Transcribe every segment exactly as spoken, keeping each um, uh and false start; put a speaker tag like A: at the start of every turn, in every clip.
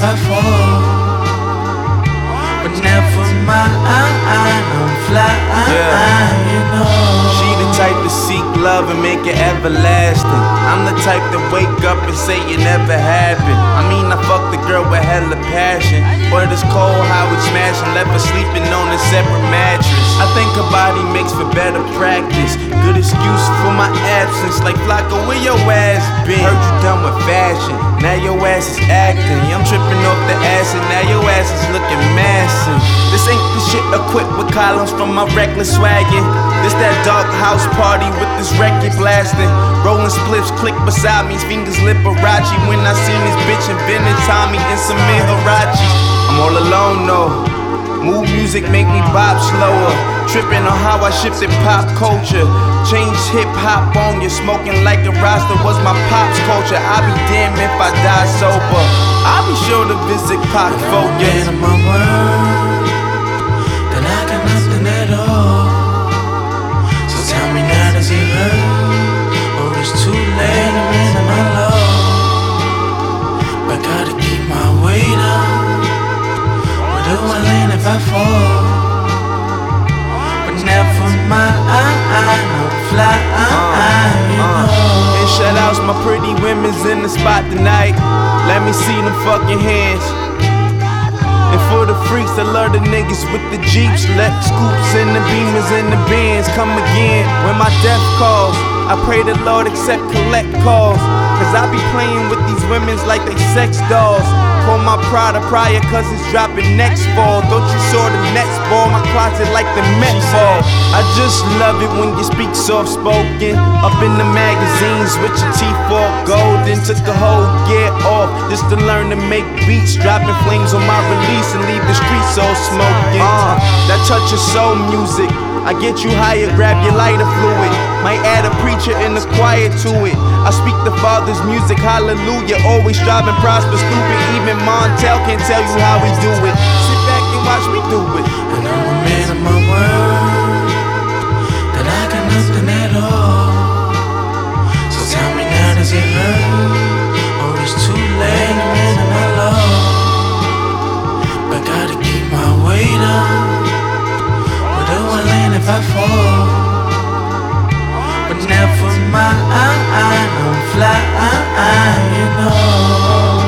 A: I fall, but never mind, I'm fly, yeah. You know.
B: She the type to seek love and make it everlasting. I'm the type to wake up and say it never happened. I mean, I fucked the girl with hella passion, but it's cold how we smashing, left her sleeping on a separate mattress. I think her body makes for better practice. Good excuse for my absence, like Flocko, where your ass been? Heard you done with fashion, now your ass is acting. I'm tripping off the acid, now your ass is looking massive. This ain't the shit equipped with columns from my reckless swaggin'. This that dark house party with this record blasting. Rolling spliffs, click beside me, fingers Liberace. When I seen this bitch in vintage Tommy and some Hirachi. I'm all alone though. Mood music make me bop slower. Tripping on how I shifted pop culture. Changed hip hop on you, smoking like a Rasta was my pop's culture. I'll be damned if I die sober. I'll be sure to visit Pac for you.
A: Man of my word, then I got nothing at all. So tell me now, does it hurt? Or it's too late, I'm in my love. But gotta keep my weight up. Where do I land if I fall? But never mind, I'm fly, you know.
B: And shout outs my pretty women's in the spot tonight. Let me see them fucking hands. And for the freaks that love the niggas with the Jeeps, let scoops and the beamers and the bands come again. When my death calls, I pray the Lord accept collect calls. Cause I be playing with these women's like they sex dolls. Call my Prada prior cause it's dropping next fall. Don't you saw the Nets ball, my closet like the Met ball. I just love it when you speak soft spoken. Up in the magazines with your teeth all golden. Took the whole year off just to learn to make beats. Dropping flames on my release and leave the streets all smoking. uh, That touch of soul music, I get you higher, grab your lighter fluid. Might add a preacher in the choir to it. I speak the Father's music, hallelujah. Always striving, prosper, stupid. Even Montel can't tell you how we do it. Sit back and watch me do it.
A: And I'm a man of my word, then I got nothing at all. So tell me now, does it hurt? Or it's too late, I'm in my love. But gotta keep my weight up. Where do I land if I fall? But never mind, I'm fly, you know.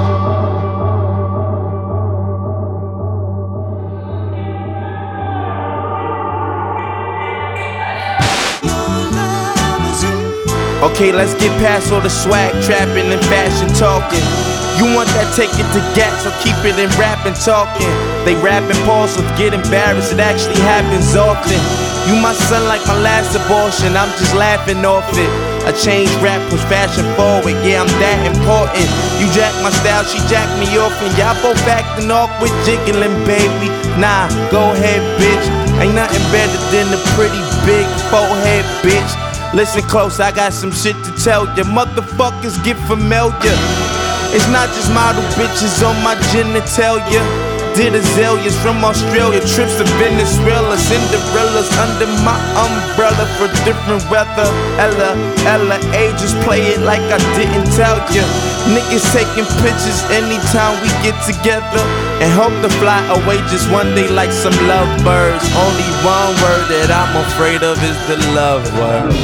B: Okay, let's get past all the swag, trapping and fashion talking. You want that, take it to gat, so keep it in rap and talking. They rap and pause, so get embarrassed, it actually happens often. You my son like my last abortion, I'm just laughing off it. I changed rap, push fashion forward, yeah, I'm that important. You jack my style, she jack me off, and y'all both acting awkward, jiggling, baby. Nah, go ahead, bitch. Ain't nothing better than a pretty big forehead, bitch. Listen close, I got some shit to tell ya. Motherfuckers get familiar. It's not just model bitches on my genitalia. Did azaleas from Australia, trips to Venezuela, Cinderellas under my umbrella for different weather. Ella, Ella, ages play it like I didn't tell ya. Niggas taking pictures anytime we get together and hope to fly away just one day like some lovebirds. Only one word that I'm afraid of is the love word.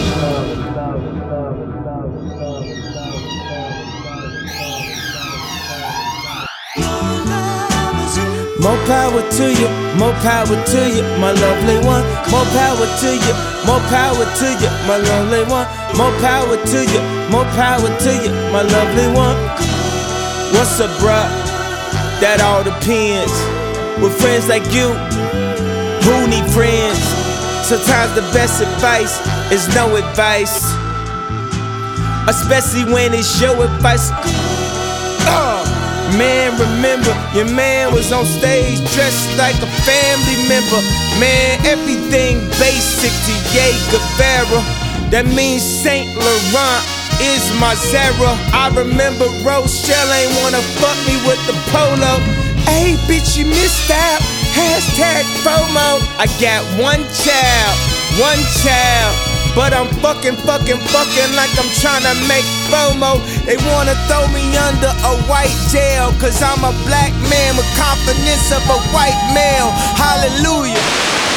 C: More power to you, more power to you, my lovely one. More power to you, more power to you, my lovely one. More power to you, more power to you, my lovely one. What's up, bruh? That all depends. With friends like you, who need friends? Sometimes the best advice is no advice, especially when it's your advice. Uh. Man, remember, your man was on stage dressed like a family member. Man, everything basic to Ye Guevara. That means Saint Laurent is my Zara. I remember Rochelle ain't wanna fuck me with the polo. Hey, bitch, you missed out. Hashtag FOMO. I got one child, one child. but I'm fucking, fucking, fucking like I'm tryna make FOMO. They wanna throw me under a white jail, cause I'm a black man with confidence of a white male. Hallelujah.